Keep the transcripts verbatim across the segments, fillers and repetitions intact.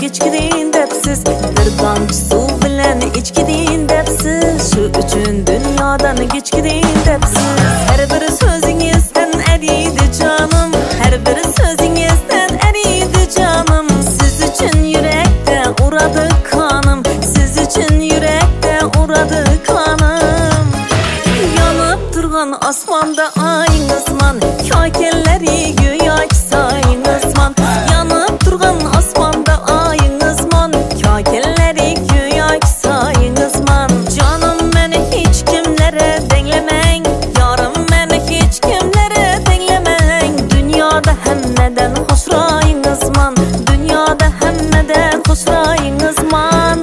kechkirin depsiz, bir damchi suv bilan ichkirin depsiz, shu uchun dunyodan kechkirin depsiz. Har bir so'zingizdan eriydi jonim, har bir so'zingizdan eriydi jonim. Siz uchun yurakda uradi qonim, siz uchun yurakda uradi qonim. Yonib turgan osmonda oyingizman, ko'kallari go'yoki soyingizman. Yonib turgan osmonda oyingizman, ko'kallari go'yoki soyingizman. Jonim meni hech kimlere denglamang, yorim meni hech kimlere denglamang. Dunyoda hammadan xushroyingizman, dunyoda hammadan xushroyingizman.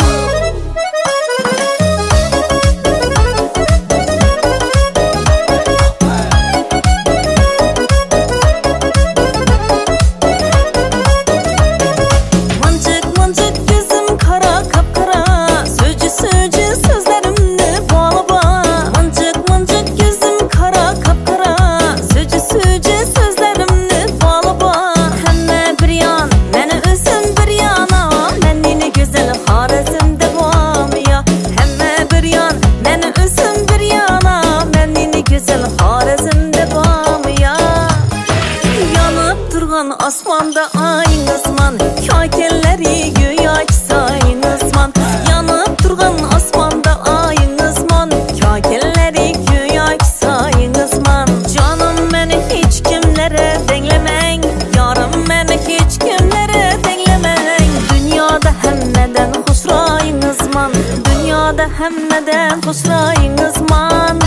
Osmonda oyingizman, ko'kallari go'yoki soyingizman. Yonib turgan osmonda oyingizman, ko'kallari go'yoki soyingizman. Jonim meni hech kimlere denglamang, yorim meni hech kimlere denglamang. Dunyoda hammadan xushroyingizman, dunyoda hammadan xushroyingizman.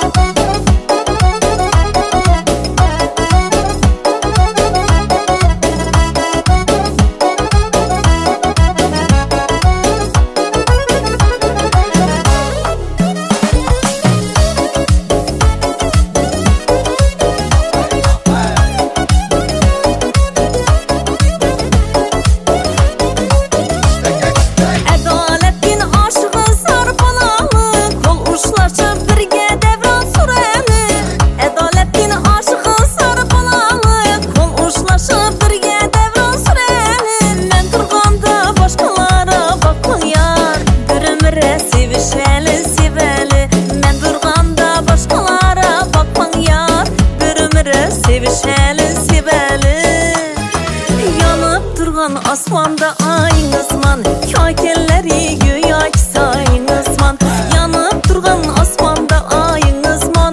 Osmonda oyingizman, ko'kallari go'yoki soyingizman. Yonib turgan osmonda oyingizman,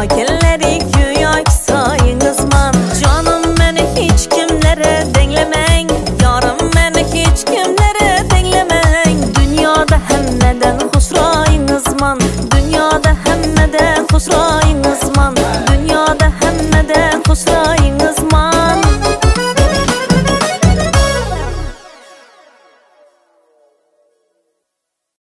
ko'kallari go'yoki soyingizman. Jonim meni hech kimlere denglamang.